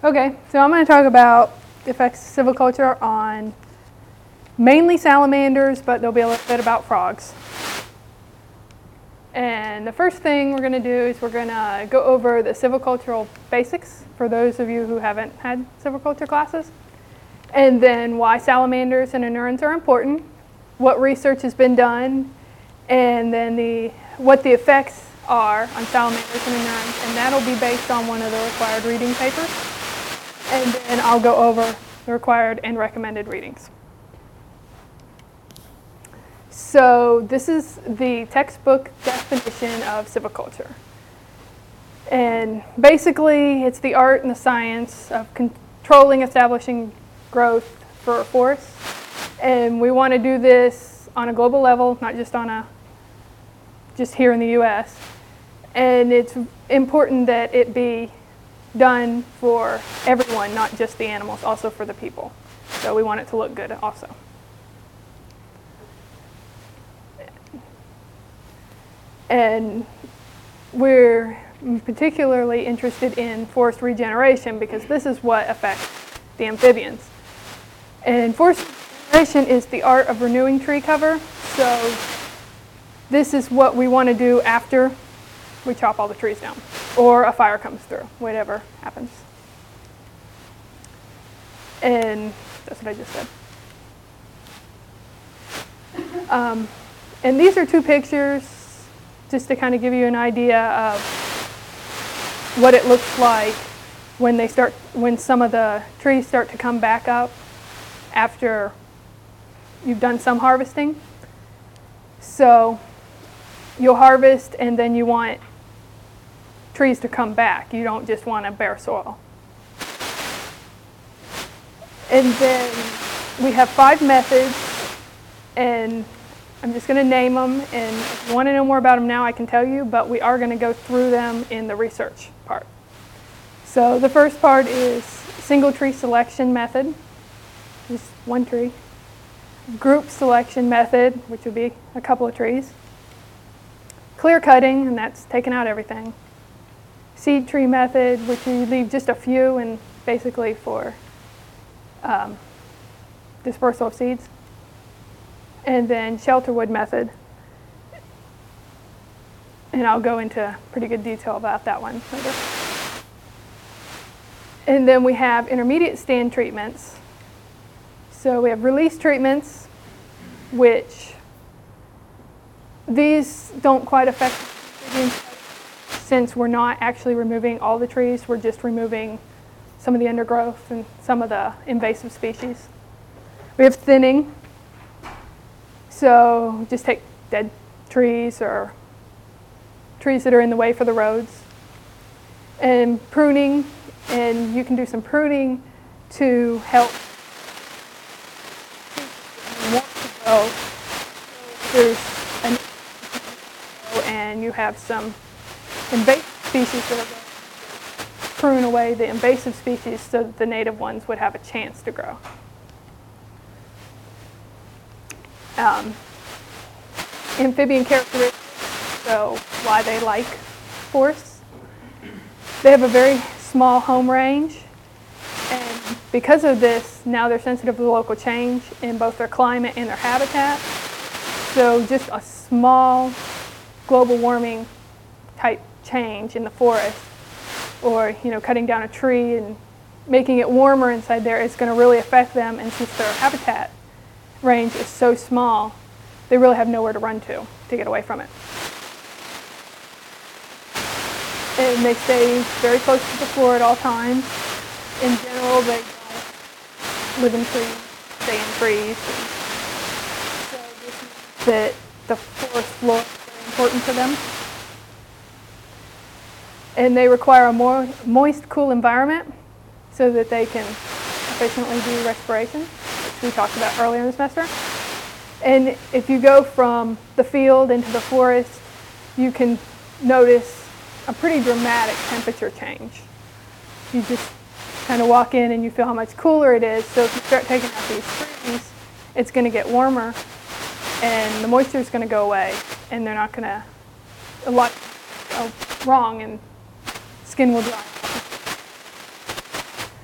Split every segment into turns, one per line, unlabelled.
Okay, so I'm going to talk about the effects of silviculture on mainly salamanders, but there'll be a little bit about frogs. And the first thing we're going to do is we're going to go over the silvicultural basics for those of you who haven't had silviculture classes, and then why salamanders and anurans are important, what research has been done, and then what the effects are on salamanders and anurans, and that'll be based on one of the required reading papers. And then I'll go over the required and recommended readings. So this is the textbook definition of silviculture. And basically, it's the art and the science of controlling, establishing growth for a forest. And we want to do this on a global level, not just here in the US. And it's important that it be done for everyone, not just the animals, also for the people. So we want it to look good also. And we're particularly interested in forest regeneration because this is what affects the amphibians. And forest regeneration is the art of renewing tree cover. So this is what we want to do after we chop all the trees down, or a fire comes through, whatever happens. And that's what I just said. And these are two pictures just to kind of give you an idea of what it looks like when some of the trees start to come back up after you've done some harvesting. So you'll harvest and then you want trees to come back. You don't just want a bare soil. And then we have 5 methods, and I'm just going to name them, and if you want to know more about them now, I can tell you, but we are going to go through them in the research part. So the first part is single tree selection method, just one tree. Group selection method, which would be a couple of trees. Clear cutting, and that's taking out everything. Seed tree method, which you leave just a few and basically for dispersal of seeds. And then shelter wood method. And I'll go into pretty good detail about that one later. And then we have intermediate stand treatments. So we have release treatments, which these don't quite affect since we're not actually removing all the trees, we're just removing some of the undergrowth and some of the invasive species. We have thinning, so just take dead trees or trees that are in the way for the roads. And pruning, and you can do some pruning to help grow. There's and you have some invasive species that are going to prune away the invasive species so that the native ones would have a chance to grow. Amphibian characteristics, so why they like forests. They have a very small home range, and because of this, now they're sensitive to local change in both their climate and their habitat. So just a small global warming type change in the forest, or cutting down a tree and making it warmer inside there is going to really affect them, and since their habitat range is so small, they really have nowhere to run to get away from it. And they stay very close to the floor at all times. In general, they live in trees, stay in trees. So this means that the forest floor is very important to them. And they require a more moist, cool environment so that they can efficiently do respiration, which we talked about earlier in the semester. And if you go from the field into the forest, you can notice a pretty dramatic temperature change. You just kind of walk in and you feel how much cooler it is. So if you start taking out these trees, it's going to get warmer and the moisture is going to go away, and they're not going to, a lot wrong, and skin will dry.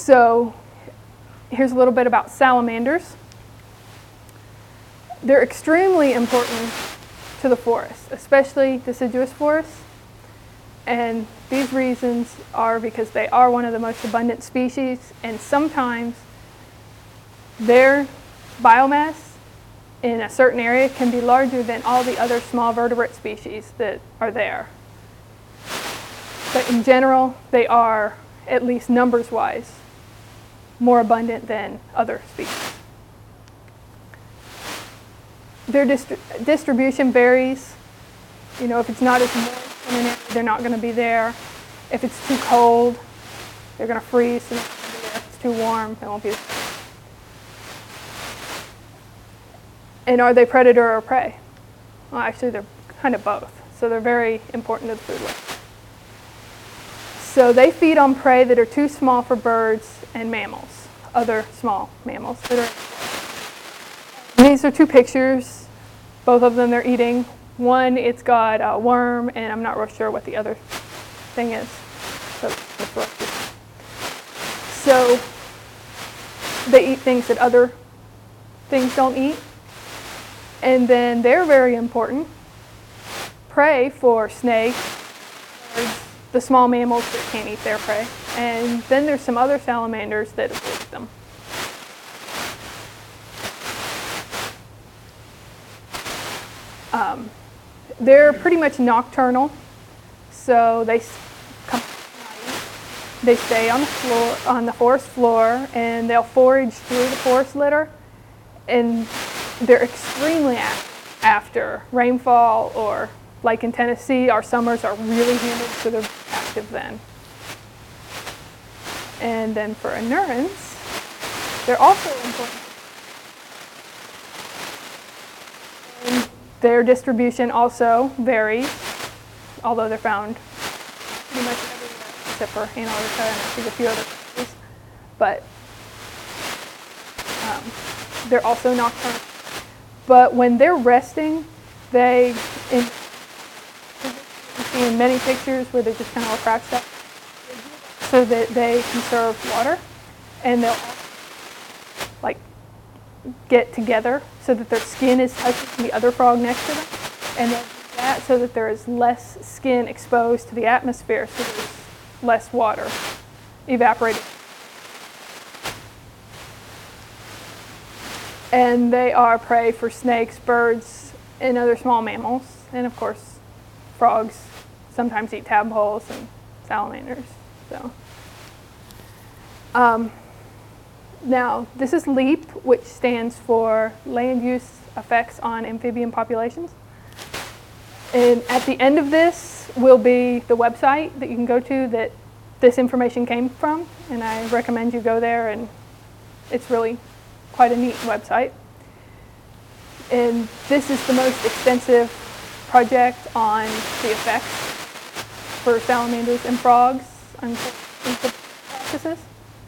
So here's a little bit about salamanders. They're extremely important to the forest, especially deciduous forests. And these reasons are because they are one of the most abundant species, and sometimes their biomass in a certain area can be larger than all the other small vertebrate species that are there. But in general, they are, at least numbers-wise, more abundant than other species. Their distribution varies. You know, if it's not as moist in an area, they're not going to be there. If it's too cold, they're going to freeze, so they're not going to be there. If it's too warm, they won't be there. And are they predator or prey? Well, actually, they're kind of both. So they're very important to the food web. So they feed on prey that are too small for birds and mammals, other small mammals that are. These are two pictures. Both of them they're eating. One, it's got a worm, and I'm not real sure what the other thing is. So they eat things that other things don't eat. And then they're very important. Prey for snakes, birds, the small mammals that can't eat their prey. And then there's some other salamanders that avoid them. They're pretty much nocturnal, so they come at night. They stay on the floor, on the forest floor, and they'll forage through the forest litter. And they're extremely active after rainfall, or like in Tennessee, our summers are really humid, so they're active then. And then for endurance, they're also important. And their distribution also varies, although they're found pretty much everywhere except for Antarctica and I think a few other places. But they're also nocturnal. But when they're resting, they, you see in many pictures where they just kind of crouched up, so that they conserve water, and they'll like get together so that their skin is touching the other frog next to them, and they'll do that so that there is less skin exposed to the atmosphere, so there's less water evaporated. And they are prey for snakes, birds, and other small mammals, and of course frogs sometimes eat tadpoles and salamanders. So now this is LEAP, which stands for Land Use Effects on Amphibian Populations. And at the end of this will be the website that you can go to that this information came from, and I recommend you go there, and it's really quite a neat website. And this is the most extensive project on the effects for salamanders and frogs on practices.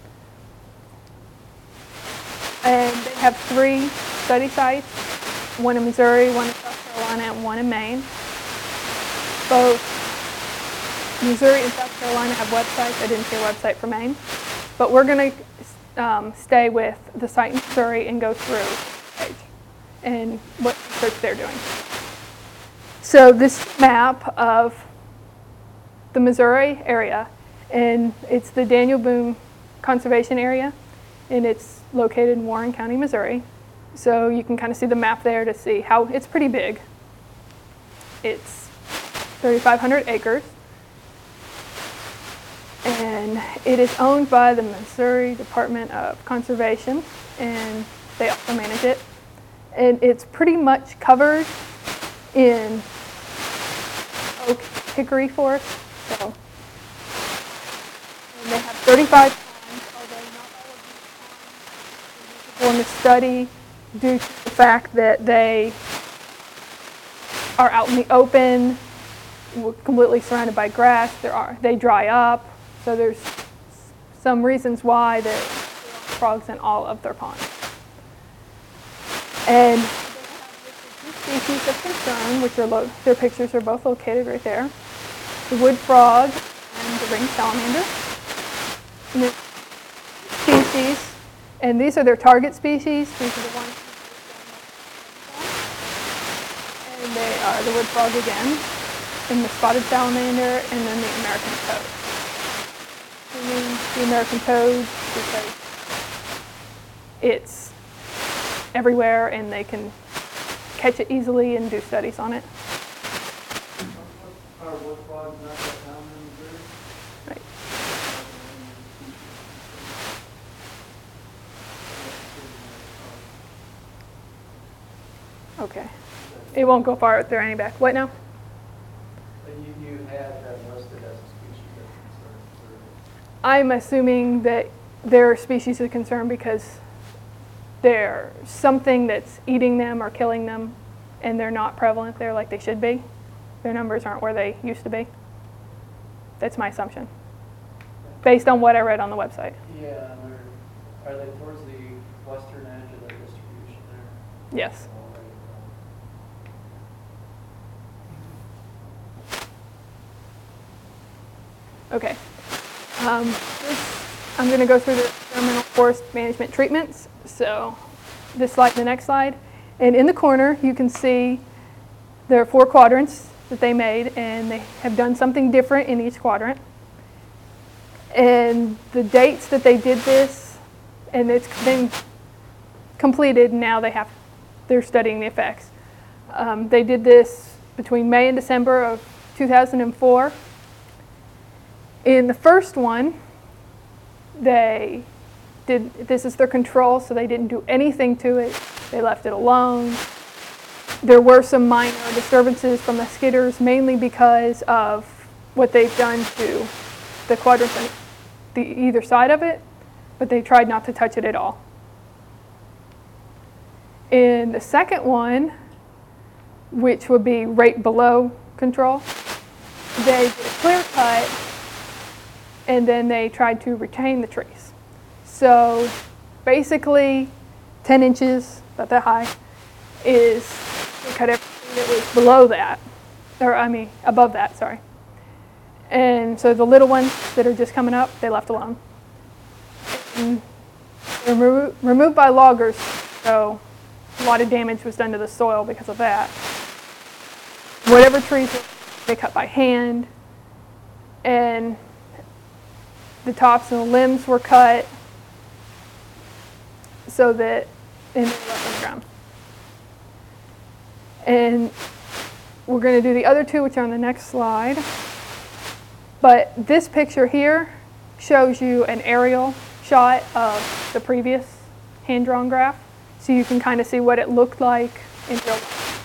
And they have 3 study sites, one in Missouri, one in South Carolina, and one in Maine. Both Missouri and South Carolina have websites. I didn't see a website for Maine. But we're going to stay with the site in Missouri and go through the page and what research they're doing. So this map of the Missouri area, and it's the Daniel Boone Conservation Area, and it's located in Warren County, Missouri. So you can kind of see the map there to see how it's pretty big. It's 3,500 acres. And it is owned by the Missouri Department of Conservation, and they also manage it. And it's pretty much covered in oak hickory forest. So, and they have 35 ponds, although not all of these ponds are usable in the study due to the fact that they are out in the open, completely surrounded by grass. They dry up. So there's some reasons why there are frogs in all of their ponds. And they have listed 2 species of concern, which are their pictures are both located right there. The wood frog and the ringed salamander. And species, and these are their target species. These are the ones, and they are the wood frog again, and the spotted salamander, and then the American toad. I mean the American toad because it's everywhere and they can catch it easily and do studies on it.
Are wood frogs not that common in Missouri?
Right. Okay. It won't go far if they're any back. What now?
You had that listed as a species of concern.
I'm assuming that they're a species of concern because they're something that's eating them or killing them, and they're not prevalent there like they should be. Their numbers aren't where they used to be. That's my assumption, based on what I read on the website.
Yeah, are they towards the western edge of their distribution there?
Yes. Okay. I'm going to go through the experimental forest management treatments. So this slide, the next slide. And in the corner, you can see there are 4 quadrants that they made, and they have done something different in each quadrant. And the dates that they did this, and it's been completed, now they're studying the effects. They did this between May and December of 2004. In the first one, this is their control, so they didn't do anything to it. They left it alone. There were some minor disturbances from the skidders, mainly because of what they've done to the quadrants on either side of it, but they tried not to touch it at all. In the second one, which would be right below control, they did a clear cut, and then they tried to retain the trees. So basically 10 inches, about that high, is they cut everything that was below that, above that, sorry. And so the little ones that are just coming up, they left alone. And they're removed by loggers, so a lot of damage was done to the soil because of that. Whatever trees they cut by hand, and the tops and the limbs were cut so that and they left on the ground. And we're going to do the other 2, which are on the next slide. But this picture here shows you an aerial shot of the previous hand-drawn graph, so you can kind of see what it looked like in real life.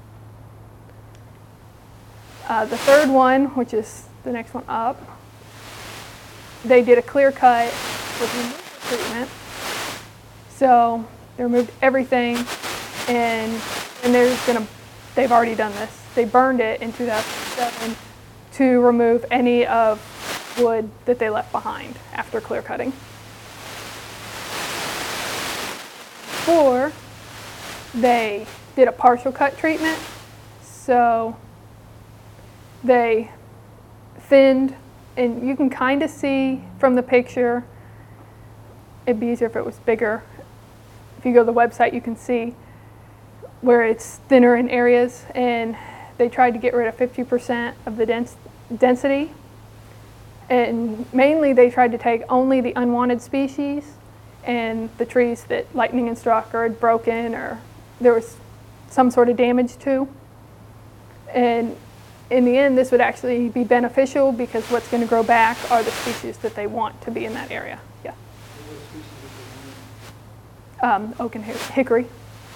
The third one, which is the next one up, they did a clear cut with removal treatment. So they removed everything, and they've already done this. They burned it in 2007 to remove any of wood that they left behind after clear cutting. 4, they did a partial cut treatment. So they thinned, and you can kind of see from the picture, it'd be easier if it was bigger. If you go to the website, you can see where it's thinner in areas, and they tried to get rid of 50% of the density. And mainly they tried to take only the unwanted species and the trees that lightning had struck or had broken or there was some sort of damage to. And in the end, this would actually be beneficial because what's going to grow back are the species that they want to be in that area. Yeah. Oak and hickory.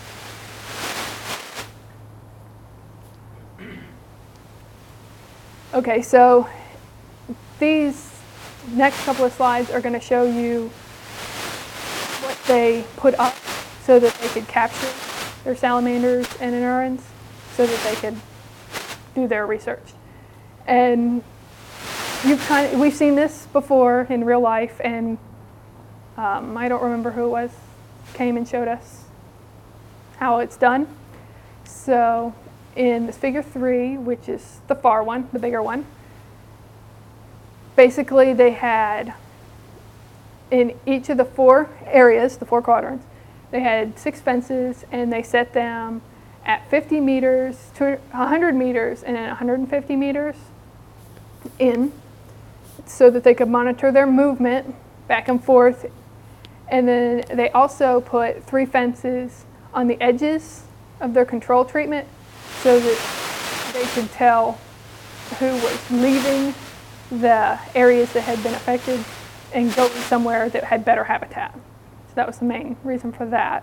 Okay, so these next couple of slides are going to show you what they put up so that they could capture their salamanders and anurans so that they could do their research. And we've seen this before in real life, and I don't remember who it was, came and showed us how it's done. So in this figure 3, which is the far one, the bigger one, basically they had in each of the 4 areas, the 4 quadrants, they had 6 fences, and they set them at 50 meters, 100 meters, and then 150 meters in, so that they could monitor their movement back and forth. And then they also put 3 fences on the edges of their control treatment so that they could tell who was leaving the areas that had been affected and going somewhere that had better habitat. So that was the main reason for that.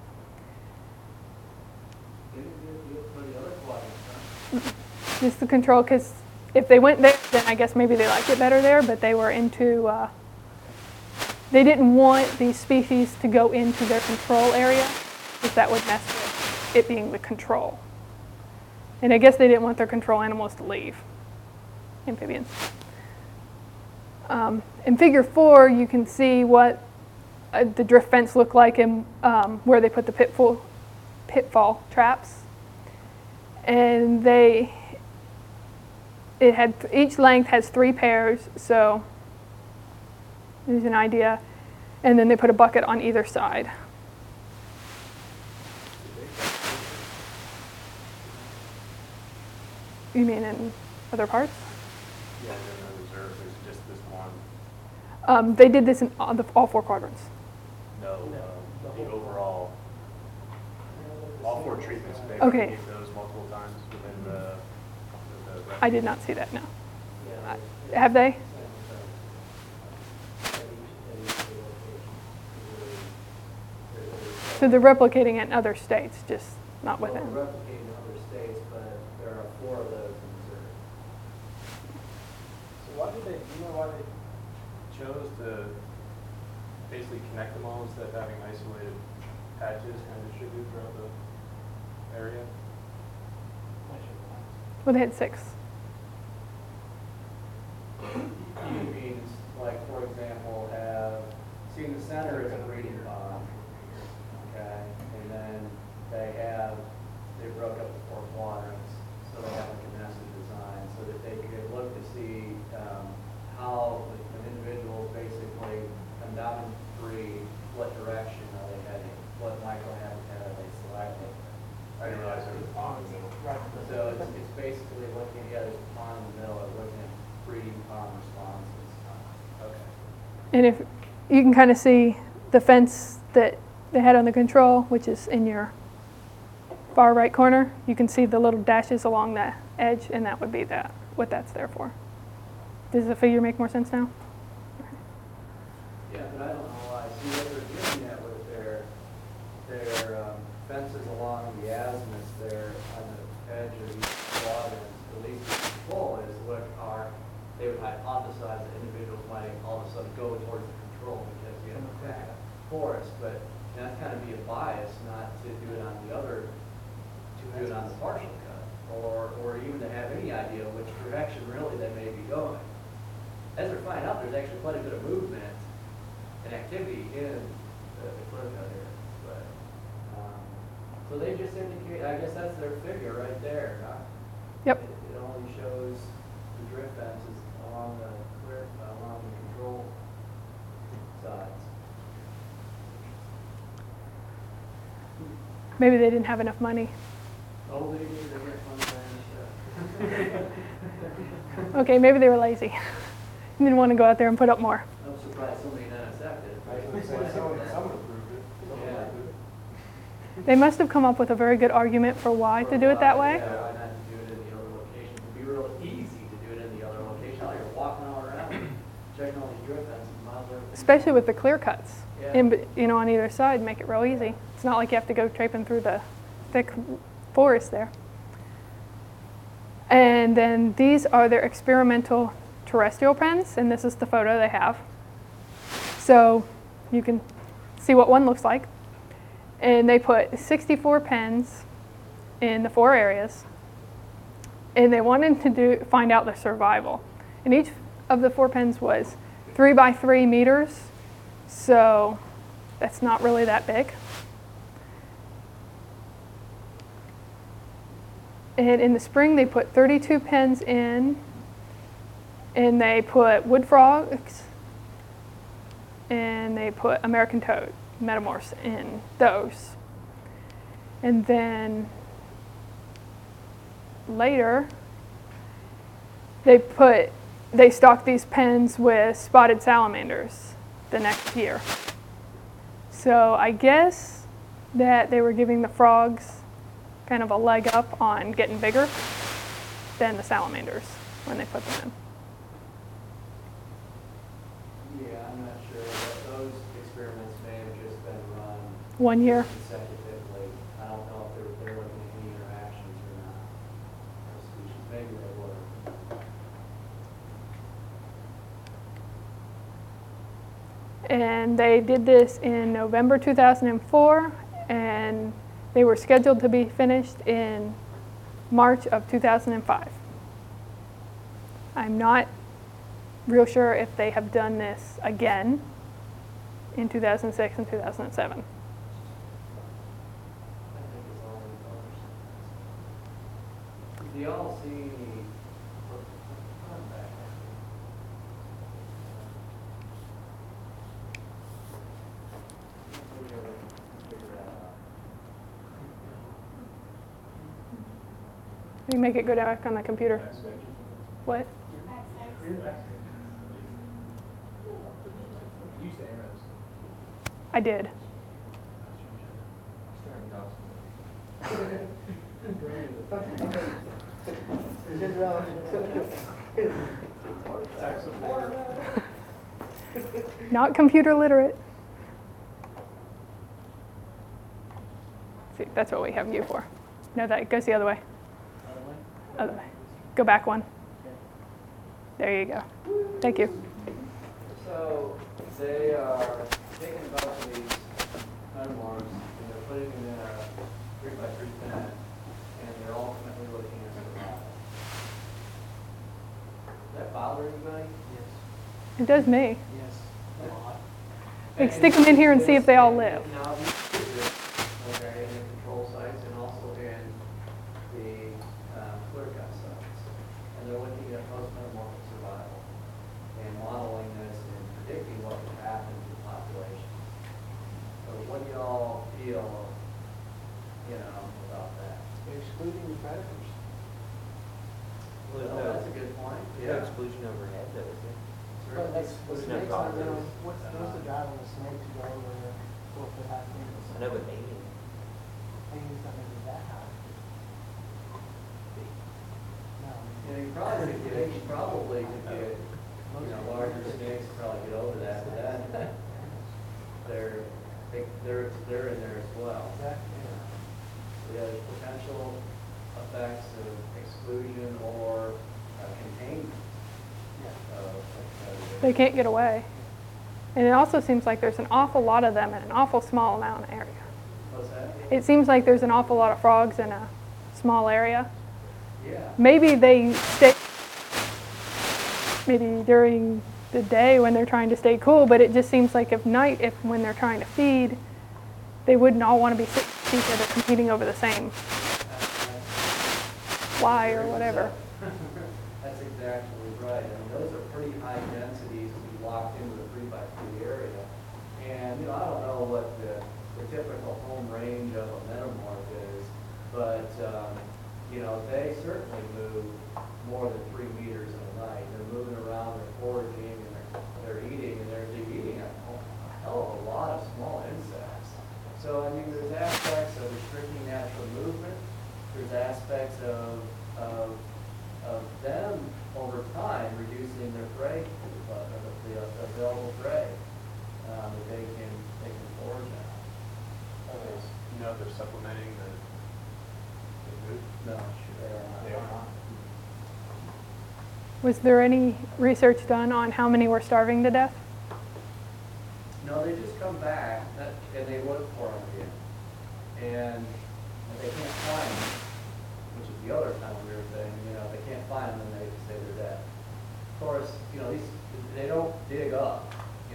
Just the control, because if they went there, then I guess maybe they liked it better there, but they were into, they didn't want these species to go into their control area, because that would mess with it being the control. And I guess they didn't want their control animals to leave, amphibians. In figure 4, you can see what the drift fence looked like and where they put the pitfall traps. And each length has 3 pairs, so there's an idea. And then they put a bucket on either side. You mean in other parts?
Yeah, in the reserve, there's just this one.
They did this in all 4 quadrants.
No, the overall, all 4 treatments, they
Okay.
replicate those multiple times within the
I did not see that, no.
Yeah.
Have they? So they're replicating it in other states, just not
Well,
within.
we're replicating in other states, but there are 4 of those in Missouri.
So why did do you know why they chose to basically connect them all instead of having isolated patches kind of distributed throughout the area?
Well, they had 6.
Means, like, for example, see, the center is a breeding pond, okay? And then they broke up the 4 quadrants, so they have like a nested design, so that they could look to see how an individual basically come down and breed, what direction are they heading, what microhabitat are they selecting.
I didn't realize there was a pond in the middle.
So it's basically looking, yeah, there's a pond in the middle, of looking at breeding pond responses. Okay.
And if you can kind of see the fence that they had on the control, which is in your far right corner, you can see the little dashes along the edge, and that would be what that's there for. Does the figure make more sense now?
Yeah, but I don't know why. See, what they're doing that with their fences along the azimuths there on the edge of each quadrant, at least the control is they would hypothesize that individuals might all of a sudden go towards the control because you have a forest, but that's kind of be a bias not to do it on the partial cut, or even to have any idea which direction really they may be going. As they're finding out, there's actually quite a bit of movement and activity in the clear cut area. But so they just indicate, I guess that's their figure right there, huh?
Yep.
It only shows the drift fences along the control sides.
Maybe they didn't have enough money.
Oh, they get fun stuff.
Okay, maybe they were lazy. Didn't want to go out there and put up more.
I'm surprised somebody not accepted it.
I was going to say, someone approved it. Someone
Yeah.
approved it.
They must have come up with a very good argument for why to do it that way.
Yeah, why not to do it in the other location? It'd be real easy to do it in the other location. Now you're walking all around, checking all these drift fences, miles over.
Especially with the clear cuts,
Yeah.
on either side, make it real easy. It's not like you have to go traipsing through the thick forest there. And then these are their experimental terrestrial pens, and this is the photo they have. So you can see what one looks like. And they put 64 pens in the 4 areas, and they wanted to find out their survival. And each of the 4 pens was 3 by 3 meters, so that's not really that big. And in the spring, they put 32 pens in, and they put wood frogs and they put American toad metamorphs in those. And then later, they stocked these pens with spotted salamanders the next year. So I guess that they were giving the frogs kind of a leg up on getting bigger than the salamanders when they put them
Yeah, I'm not sure, but those experiments may have just been run
in 1 year.
consecutively. I don't know if they're looking at any interactions or not. Those species, maybe they were.
And they did this in November 2004, and they were scheduled to be finished in March of 2005. I'm not real sure if they have done this again in 2006 and 2007.
I think it's all in colors. Do y'all see any? I'm back. We gotta figure that out.
You can make it go back on the computer. What? I did. Not computer literate. See, that's what we have you for. No, that goes the other way. Other way. Go back one. There you go. Thank you.
So they are taking a bunch of these metamorphs and they're putting them in a 3x3 pen, and they're ultimately looking at survival. Does that bother anybody? Yes.
It does me.
Yes. A lot.
Like, stick them in here and see if they all live.
Now, these okay, in the control sites and also in the clear cut sites. And they're looking at post-metamorphic survival and modeling this and predicting what would happen to the population. So what do y'all feel, about that?
Excluding the predators.
Well, that's a good point.
No exclusion overhead, though, is there?
But like, the
There's no
snakes, I don't know,
causes.
what's the drive on the snake to go over 4 foot high fence?
I know with alien.
Maybe it's not gonna be that high. No.
You probably could get, larger snakes probably get over that, but that, they're in there as well.
Exactly.
Yeah, there's potential effects of exclusion or containment of
They can't get away. And it also seems like there's an awful lot of them in an awful small amount of area.
What's that?
It seems like there's an awful lot of frogs in a small area.
Yeah.
Maybe they stay maybe during the day when they're trying to stay cool, but it just seems like when they're trying to feed, they wouldn't all want to be sitting with each other competing over the same fly or whatever.
That's exactly right. I mean, those are pretty high densities to be locked into the 3x3 area. And, I don't know what the typical home range of a metamorph is, but, they certainly move more than 3 meters in a night. They're moving around, they're foraging, and they're eating, and they're eating a hell of a lot of small insects. So, I mean, there's aspects of restricting natural movement. There's aspects of them over time reducing their prey, the available prey that they can forage on.
If they're supplementing the food?
No, they are not.
Was there any research done on how many were starving to death?
No, they just come back and they look for them again. And they can't find them, which is the other kind of weird thing. They can't find them and they say they're dead. Of course, they don't dig up,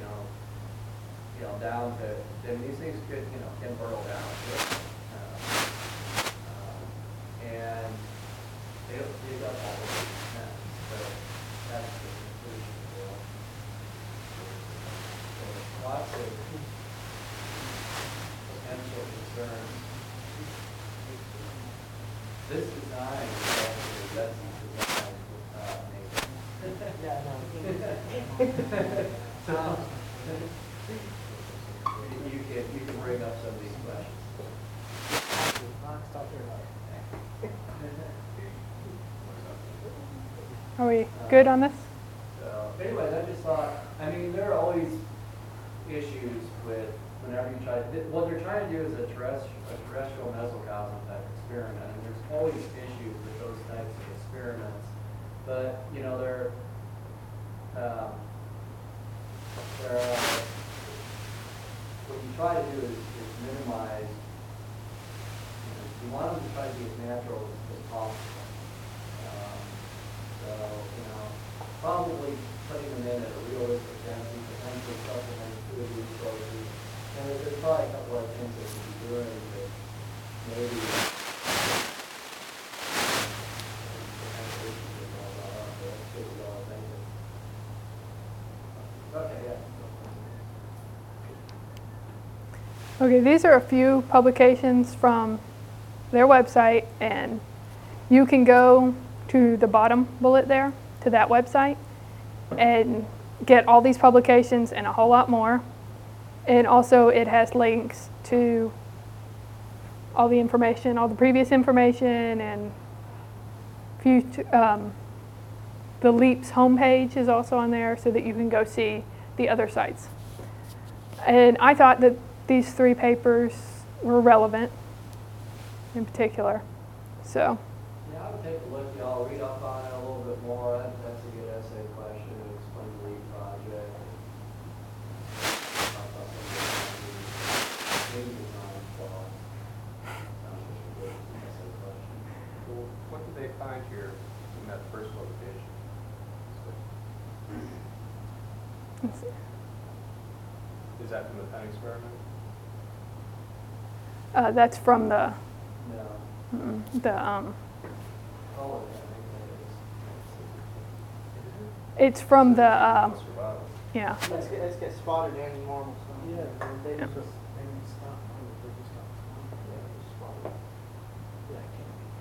down to, these things can burrow down. And they don't dig up all the way. So that's the conclusion. So potential concerns. This design is actually Betsy's design, Nathan.
Yeah, no.
So, you can bring up some of these questions.
Stop here.
Are we good on this?
So, anyways, I just thought, I mean, there are always issues with whenever you try, what they're trying to do is a terrestrial mesocosm type experiment, and there's always issues with those types of experiments. But, you know, what you try to do is minimize, you want them to try to be as natural as possible. So, you know, probably putting them in at a realistic density, potentially supplementing food resources. And there's probably a couple of things that we could be doing that maybe okay, yeah.
Okay, these are a few publications from their website, and you can go to the bottom bullet there, to that website, and get all these publications and a whole lot more. And also it has links to all the information, all the previous information, and the LEAPS homepage is also on there so that you can go see the other sites. And I thought that these 3 papers were relevant in particular. So,
Yeah, I would take a look, y'all, read up on it a little bit more. That's a good essay question to explain the LEAP project. Talk about some of the maybe design flaws. Sounds like a good essay question.
Well, what did they find here in that first publication?
let's see.
Is that from the Penn experiment?
That's from the
No.
mm, the
Oh, yeah, I think that is.
it's from the
Survival.
yeah.
Let's get spotted any normal stuff.
Yeah.
They
Yeah.
just, they just stop. They just stop. Yeah, just spotted. Yeah, it can't be.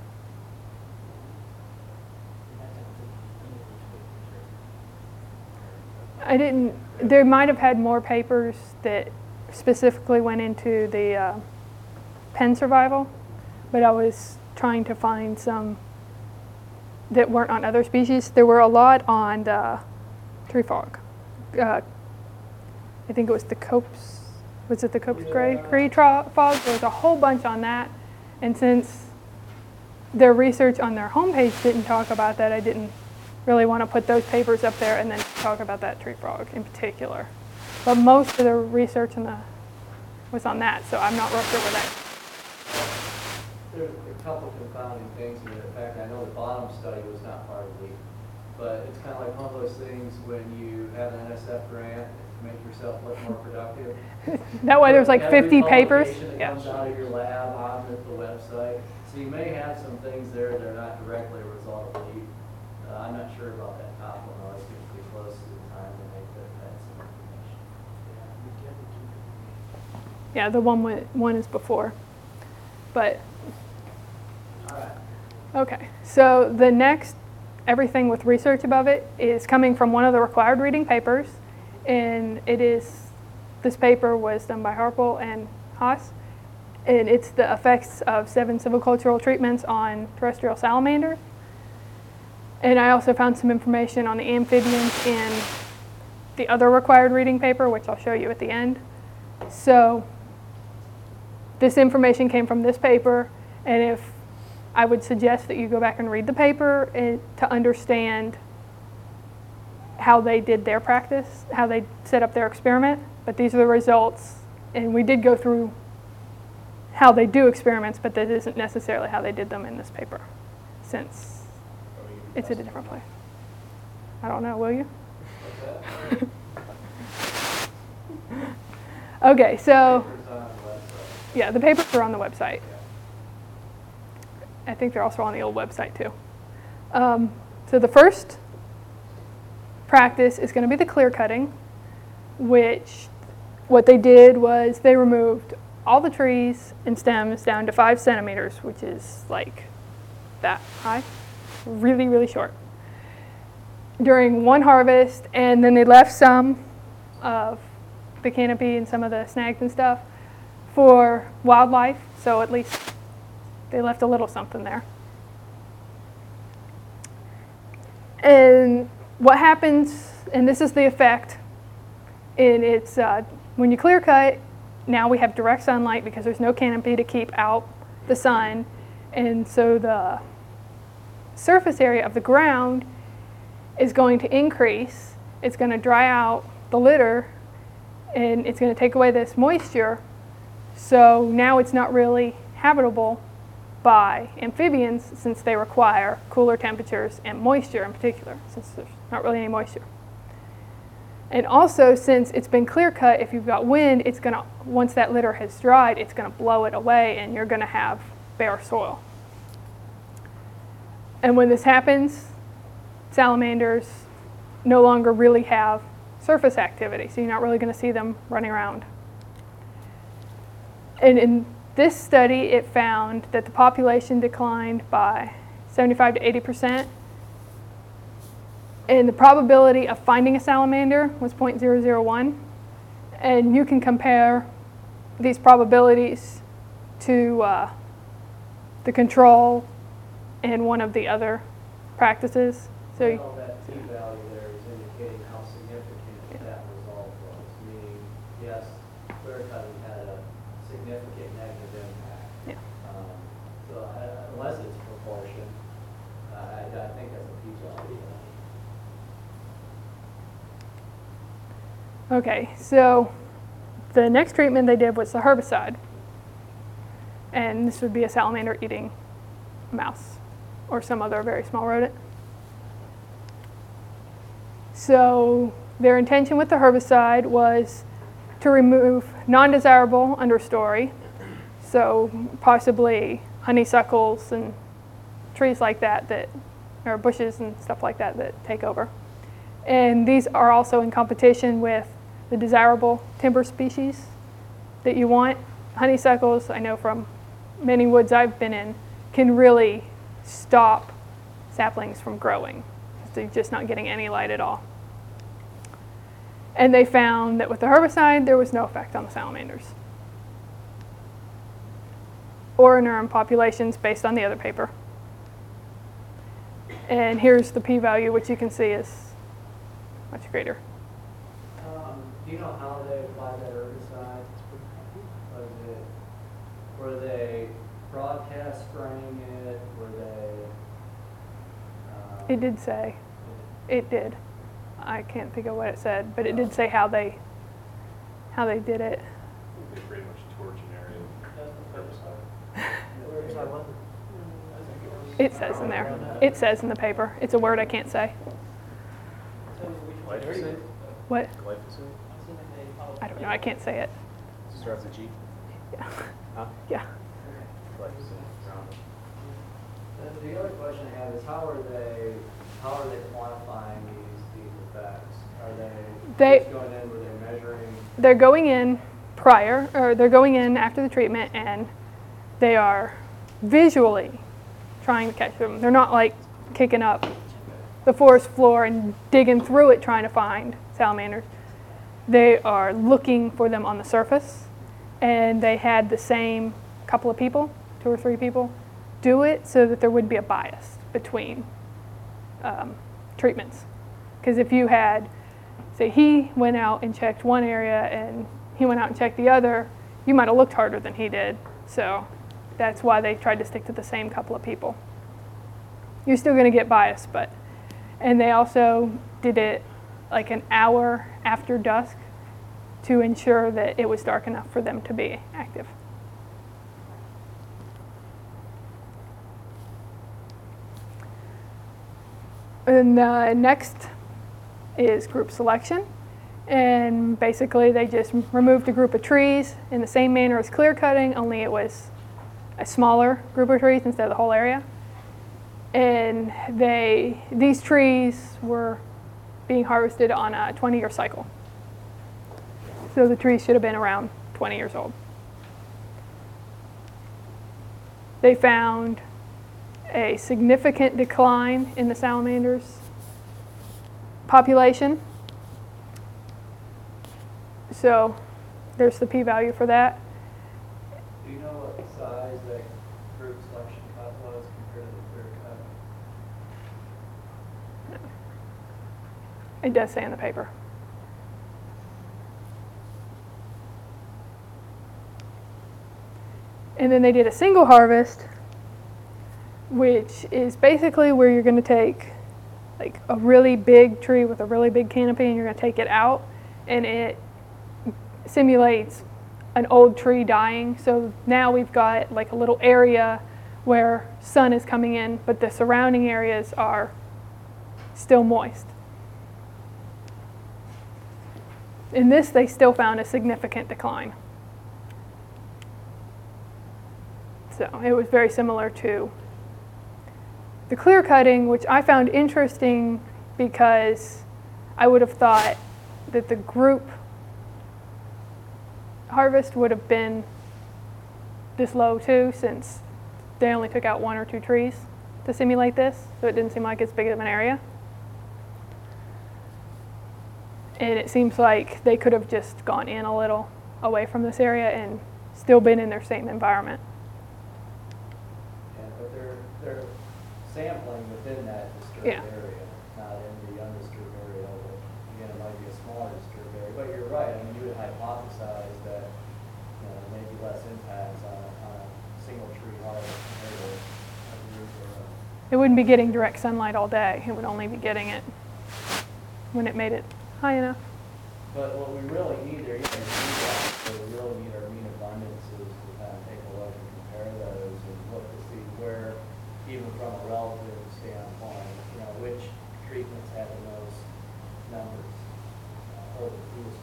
I didn't. They might have had more papers that specifically went into the pen survival, but I was trying to find some that weren't on other species. There were a lot on the tree frog. I think it was the copes. Was it the copes tree frog? There was a whole bunch on that, and since their research on their homepage didn't talk about that, I didn't really want to put those papers up there and then talk about that tree frog in particular. But most of the research was on that, so I'm not real sure where that.
There's a couple confounding things here. In fact, I know the bottom study was not part of LEAP, but it's kind of like one of those things when you have an NSF grant to make yourself look more productive.
That way there's like
Every
50 papers.
publication that
Yeah.
comes out of your lab on the website. So you may have some things there that are not directly a result of LEAP. I'm not sure about that top one, though. It's pretty close to the time when they could have had some information.
Yeah, the one is before. But
All right.
okay, so the next, everything with research above it is coming from one of the required reading papers, and this paper was done by Harpel and Haas, and it's the effects of 7 silvicultural treatments on terrestrial salamanders. And I also found some information on the amphibians in the other required reading paper, which I'll show you at the end. So this information came from this paper, and if I would suggest that you go back and read the paper to understand how they did their practice, how they set up their experiment. But these are the results, and we did go through how they do experiments, but that isn't necessarily how they did them in this paper, since it's at a different place. I don't know, will you?
What's that?
Okay, so
Papers on the website.
yeah, the papers are on the website. I think they're also on the old website too. So the first practice is going to be the clear cutting, which what they did was they removed all the trees and stems down to 5 centimeters, which is like that high, really, really short, during one harvest, and then they left some of the canopy and some of the snags and stuff for wildlife, so at least they left a little something there. And what happens, and this is the effect, and it's when you clear cut, now we have direct sunlight because there's no canopy to keep out the sun, and so the surface area of the ground is going to increase. It's going to dry out the litter, and it's going to take away this moisture, so now it's not really habitable by amphibians since they require cooler temperatures and moisture in particular, since there's not really any moisture. And also, since it's been clear cut, if you've got wind, it's going to, once that litter has dried, it's going to blow it away and you're going to have bare soil. And when this happens, salamanders no longer really have surface activity, so you're not really going to see them running around. And in this study, it found that the population declined by 75 to 80%, and the probability of finding a salamander was 0.001. And you can compare these probabilities to the control in one of the other practices. So
Well, that p-value there is indicating how significant that result was, meaning, yes, clear cutting had a significant negative impact.
Yeah.
So unless it's proportion, I think that's a p-value.
Okay, so the next treatment they did was the herbicide. And this would be a salamander eating a mouse or some other very small rodent. So their intention with the herbicide was to remove non-desirable understory, so possibly honeysuckles and trees like that, or bushes and stuff like that take over. And these are also in competition with the desirable timber species that you want. Honeysuckles, I know from many woods I've been in, can really stop saplings from growing. They're just not getting any light at all. And they found that with the herbicide, there was no effect on the salamanders or neuron populations based on the other paper. And here's the p-value, which you can see is much greater.
Do you know how they applied that herbicide? Were they broadcast spraying it? Were they?
It did say. It did. I can't think of what it said, but it did say how they did it.
They pretty much torch an area of herbicide.
It says in there. It says in the paper. It's a word I can't say.
Glyphosate?
What?
Glyphosate?
I don't know. I can't say it.
Starts with G?
Yeah.
Huh?
Yeah.
Glyphosate.
The other question I have is how are they quantifying these effects? Are they just going in where they're measuring?
They're going in prior, or they're going in after the treatment, and they are visually trying to catch them. They're not like kicking up the forest floor and digging through it trying to find salamanders. They are looking for them on the surface, and they had the same couple of people, 2 or 3 people, do it so that there wouldn't be a bias between treatments. Because if you had, say, he went out and checked one area and he went out and checked the other, you might have looked harder than he did. So that's why they tried to stick to the same couple of people. You're still going to get bias, but, and they also did it like an hour after dusk to ensure that it was dark enough for them to be active. And next is group selection. And basically they just removed a group of trees in the same manner as clear cutting, only it was a smaller group of trees instead of the whole area. And these trees were being harvested on a 20-year cycle. So the trees should have been around 20 years old. They found a significant decline in the salamanders population. So there's the p-value for that.
Do you know what size that group selection cut was compared to the clear cut?
It does say in the paper. And then they did a single harvest, which is basically where you're going to take like a really big tree with a really big canopy and you're going to take it out, and it simulates an old tree dying. So now we've got like a little area where sun is coming in, but the surrounding areas are still moist. In this, they still found a significant decline. So it was very similar to the clear cutting, which I found interesting because I would have thought that the group harvest would have been this low too, since they only took out 1 or 2 trees to simulate this, so it didn't seem like as big of an area. And it seems like they could have just gone in a little away from this area and still been in their same environment.
Yeah, but they're sampling within that disturbed
Yeah.
area, not in the undisturbed area, which again, it might be a smaller disturbed area. But you're right, I mean, you would hypothesize that, you know, maybe less impacts on a single tree harvest compared to a group or a.
It wouldn't be getting direct sunlight all day. It would only be getting it when it made it high enough.
But what we really need are, you know, feedback, so we really need our mean abundances to kind of take a look and compare those and look to see where, even from a relative standpoint, you know, which treatments have the most numbers, or the fewest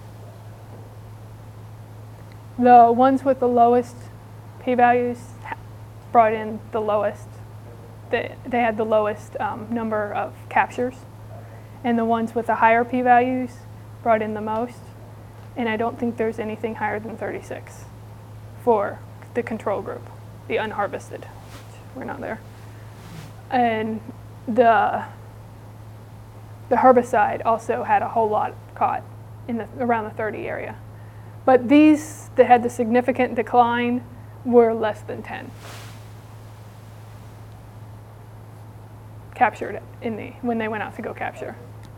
numbers.
The ones with the lowest p-values brought in the lowest. They had the lowest number of captures. And the ones with the higher p-values brought in the most. And I don't think there's anything higher than 36 for the control group, the unharvested. We're not there. And the herbicide also had a whole lot caught in around the 30 area. But these that had the significant decline were less than 10. Captured when they went out to go capture.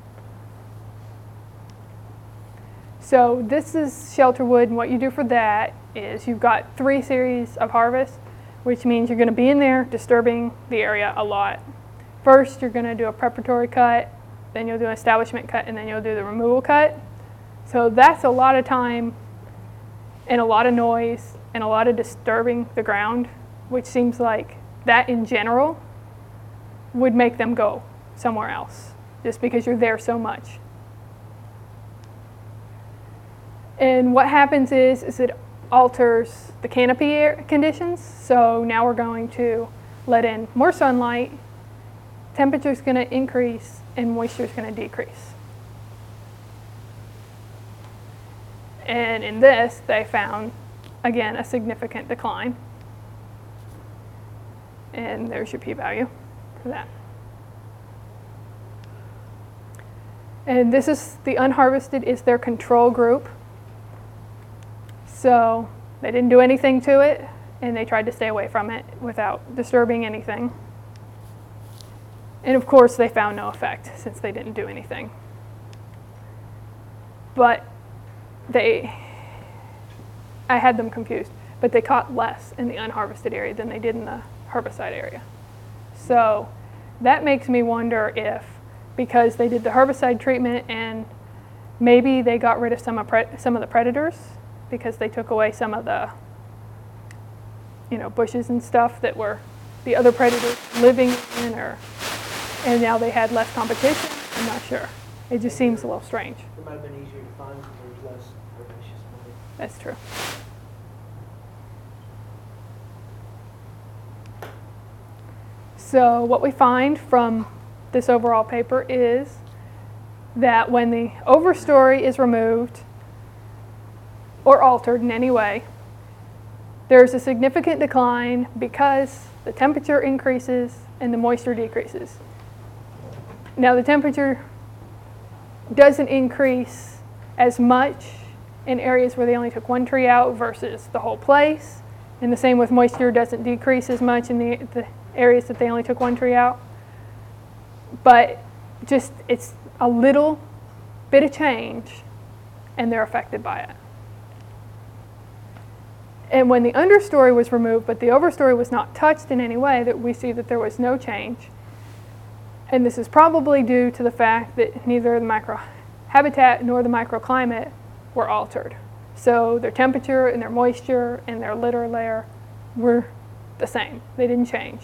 So this is shelter wood, and what you do for that is you've got 3 series of harvest, which means you're going to be in there disturbing the area a lot. First, you're going to do a preparatory cut, then you'll do an establishment cut, and then you'll do the removal cut. So that's a lot of time and a lot of noise and a lot of disturbing the ground, which seems like that in general would make them go somewhere else, just because you're there so much. And what happens is it alters the canopy air conditions. So now we're going to let in more sunlight, temperature's going to increase, and moisture's going to decrease. And in this, they found, again, a significant decline. And there's your p-value for that. And this is the unharvested is their control group. So they didn't do anything to it, and they tried to stay away from it without disturbing anything. And of course, they found no effect since they didn't do anything. But I had them confused, but they caught less in the unharvested area than they did in the herbicide area. So that makes me wonder if, because they did the herbicide treatment and maybe they got rid of some of the predators, because they took away some of the, bushes and stuff that were the other predators living in, and now they had less competition. I'm not sure. It just seems a little strange.
It might have been easier to find because there's less herbaceous matter.
That's true. So what we find from this overall paper is that when the overstory is removed, or altered in any way, there's a significant decline because the temperature increases and the moisture decreases. Now the temperature doesn't increase as much in areas where they only took one tree out versus the whole place. And the same with moisture, doesn't decrease as much in the areas that they only took one tree out. But just, it's a little bit of change and they're affected by it. And when the understory was removed, but the overstory was not touched in any way, that we see that there was no change. And this is probably due to the fact that neither the microhabitat nor the microclimate were altered. So their temperature and their moisture and their litter layer were the same. They didn't change.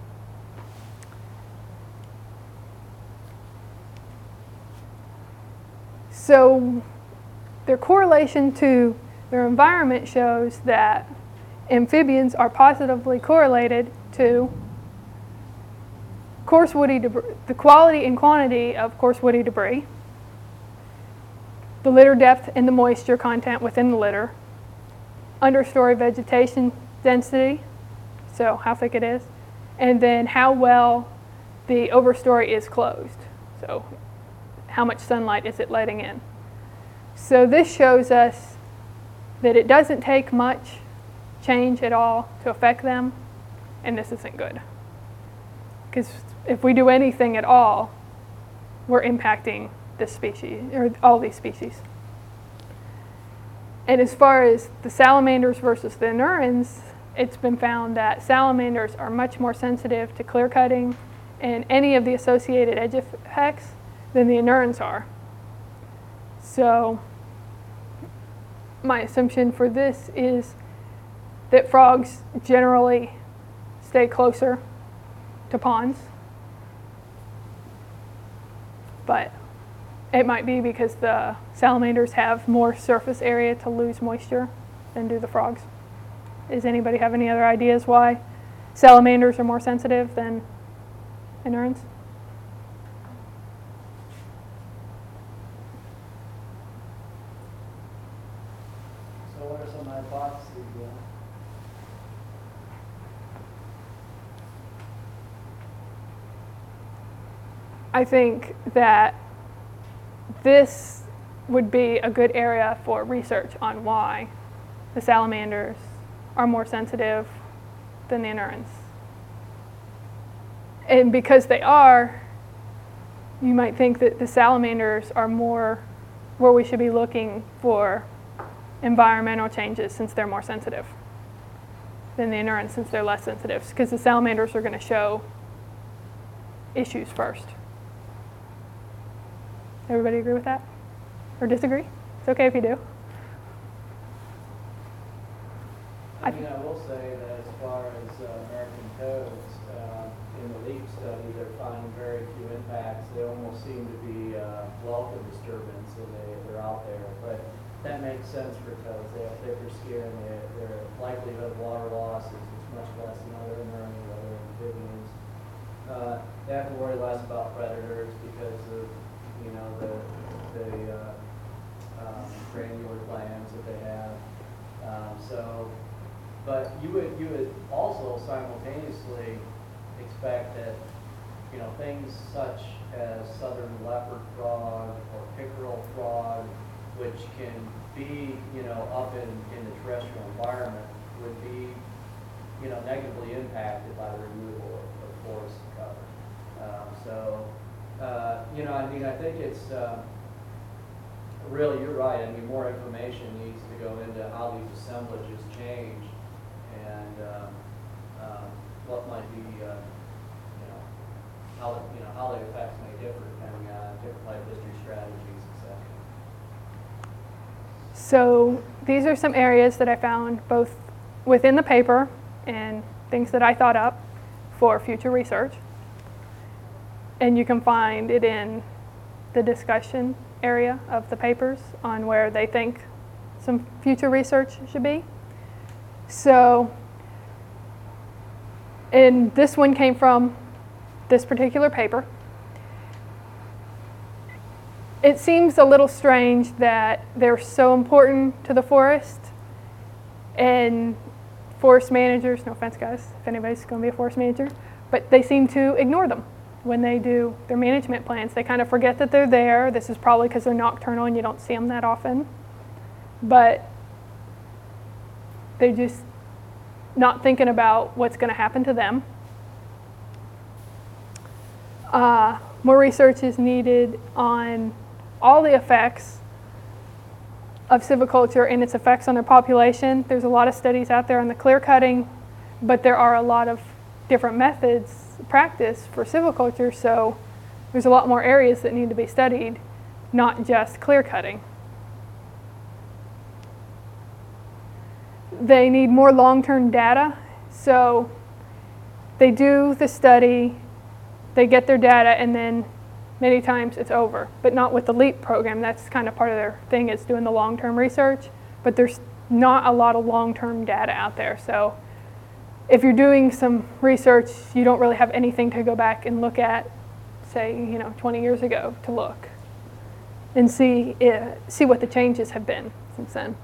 So their correlation to their environment shows that amphibians are positively correlated to coarse woody debris, the quality and quantity of coarse woody debris, the litter depth and the moisture content within the litter, understory vegetation density, so how thick it is, and then how well the overstory is closed, so how much sunlight is it letting in. So this shows us that it doesn't take much change at all to affect them, and this isn't good. Because if we do anything at all, we're impacting this species, or all these species. And as far as the salamanders versus the anurans, it's been found that salamanders are much more sensitive to clear cutting and any of the associated edge effects than the anurans are. So my assumption for this is that frogs generally stay closer to ponds, but it might be because the salamanders have more surface area to lose moisture than do the frogs. Does anybody have any other ideas why salamanders are more sensitive than anurans?
So what are some hypotheses, Bill?
I think that this would be a good area for research on why the salamanders are more sensitive than the anurans. And because they are, you might think that the salamanders are more where we should be looking for environmental changes since they're more sensitive than the anurans since they're less sensitive, because the salamanders are going to show issues first. Everybody agree with that? Or disagree? It's okay if you do.
I mean, I will say that as far as American toads, in the LEAP study, they're finding very few impacts. They almost seem to be welcome disturbance, and they're out there. But that makes sense for toads. They have thicker skin. Their likelihood of water loss is much less than other amphibians. They have to worry less about predators because of the granular glands that they have. But you would also simultaneously expect that things such as southern leopard frog or pickerel frog, which can be up in the terrestrial environment, would be negatively impacted by the removal of forest cover. I think it's really, you're right. I mean, more information needs to go into how these assemblages change and what might be, how the effects may differ depending on different life history strategies, etc.
So these are some areas that I found both within the paper and things that I thought up for future research. And you can find it in the discussion area of the papers on where they think some future research should be. So, and this one came from this particular paper. it seems a little strange that they're so important to the forest, and forest managers, no offense guys, if anybody's going to be a forest manager, but they seem to ignore them when they do their management plans. They kind of forget that they're there. This is probably because they're nocturnal and you don't see them that often. But they're just not thinking about what's going to happen to them. More research is needed on all the effects of silviculture and its effects on their population. There's a lot of studies out there on the clear cutting, but there are a lot of different methods practice for silviculture, so there's a lot more areas that need to be studied, not just clear cutting. They need more long-term data, so they do the study, they get their data, and then many times it's over, but not with the LEAP program. That's kind of part of their thing, is doing the long-term research, but there's not a lot of long-term data out there. So if you're doing some research, you don't really have anything to go back and look at, say, 20 years ago to look and see what the changes have been since then.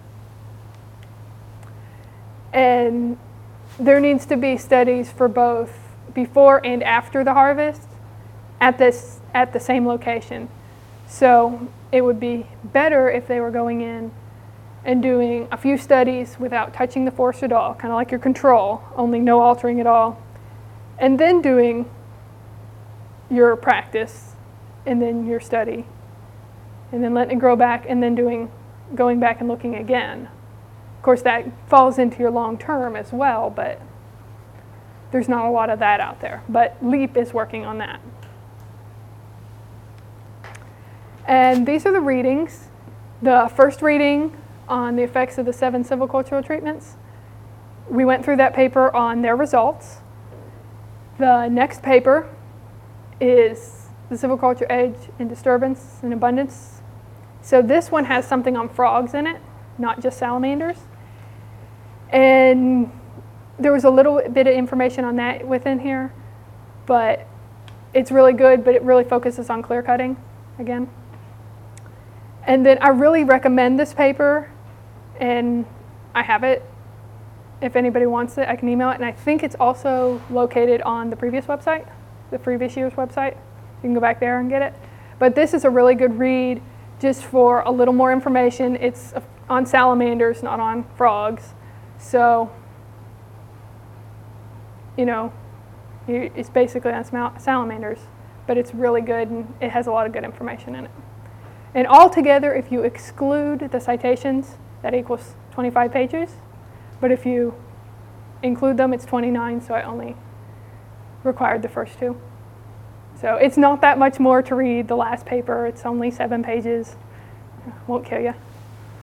And there needs to be studies for both before and after the harvest at the same location. So it would be better if they were going in and doing a few studies without touching the forest at all, kind of like your control, only no altering at all, and then doing your practice, and then your study, and then letting it grow back, and then going back and looking again. Of course, that falls into your long term as well, but there's not a lot of that out there. But LEAP is working on that. And these are the readings. The first reading on the effects of the 7 silvicultural treatments, we went through that paper on their results. The next paper is the silviculture edge in disturbance and abundance. So this one has something on frogs in it, not just salamanders. And there was a little bit of information on that within here, but it's really good, but it really focuses on clear cutting again. And then I really recommend this paper, and I have it. If anybody wants it, I can email it. And I think it's also located on the previous website, the previous year's website. You can go back there and get it. But this is a really good read just for a little more information. It's on salamanders, not on frogs. So, it's basically on salamanders, but it's really good, and it has a lot of good information in it. And altogether, if you exclude the citations, that equals 25 pages. But if you include them, it's 29, so I only required the first 2. So it's not that much more to read the last paper. It's only 7 pages. Won't kill you.